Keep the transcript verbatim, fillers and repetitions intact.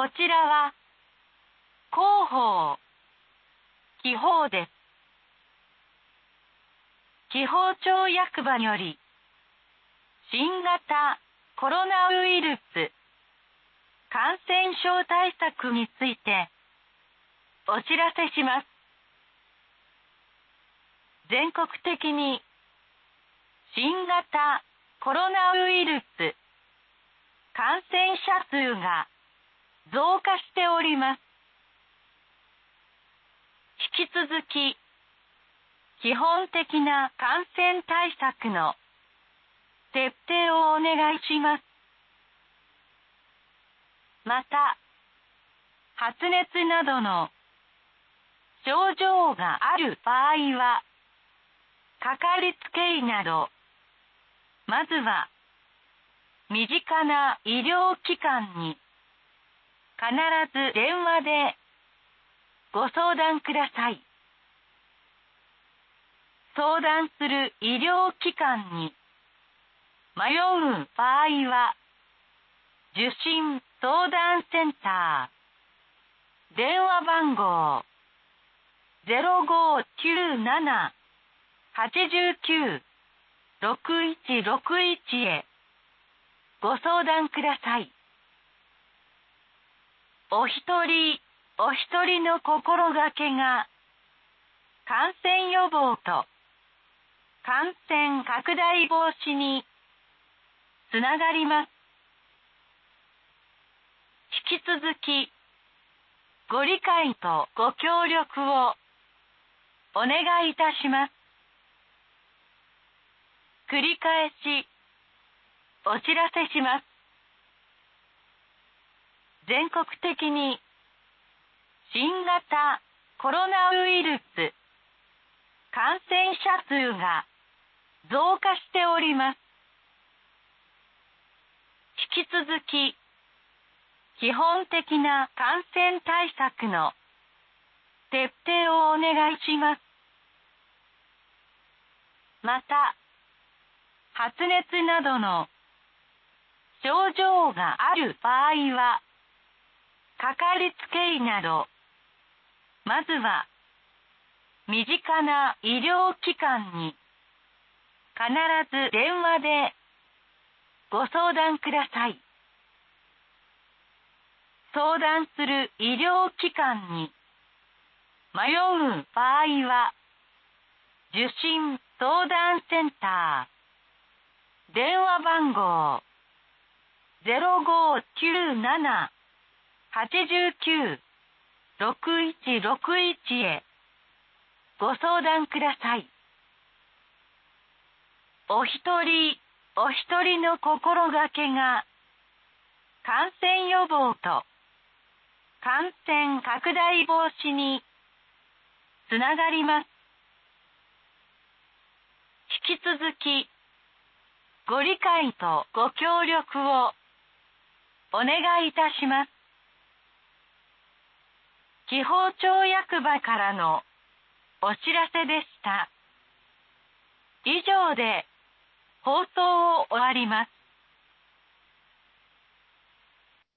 こちらは広報、記法です。紀宝町役場より新型コロナウイルス感染症対策についてお知らせします。全国的に新型コロナウイルス感染者数が増加しております。引き続き基本的な感染対策の徹底をお願いします。また、発熱などの症状がある場合は、かかりつけ医など、まずは身近な医療機関に必ず電話でご相談ください。相談する医療機関に迷う場合は、受診相談センター、電話番号 ゼロごーきゅうなな はちきゅう ろくいちろくいち へご相談ください。お一人お一人の心がけが感染予防と感染拡大防止につながります。引き続きご理解とご協力をお願いいたします。繰り返しお知らせします。全国的に新型コロナウイルス感染者数が増加しております。引き続き基本的な感染対策の徹底をお願いします。また、発熱などの症状がある場合は、かかりつけ医など、まずは身近な医療機関に必ず電話でご相談ください。相談する医療機関に迷う場合は、受診相談センター、電話番号 ゼロごーきゅうなな はちきゅう ろくいちろくいち へご相談ください。お一人お一人の心がけが感染予防と感染拡大防止につながります。引き続きご理解とご協力をお願いいたします。紀宝町役場からのお知らせでした。以上で放送を終わります。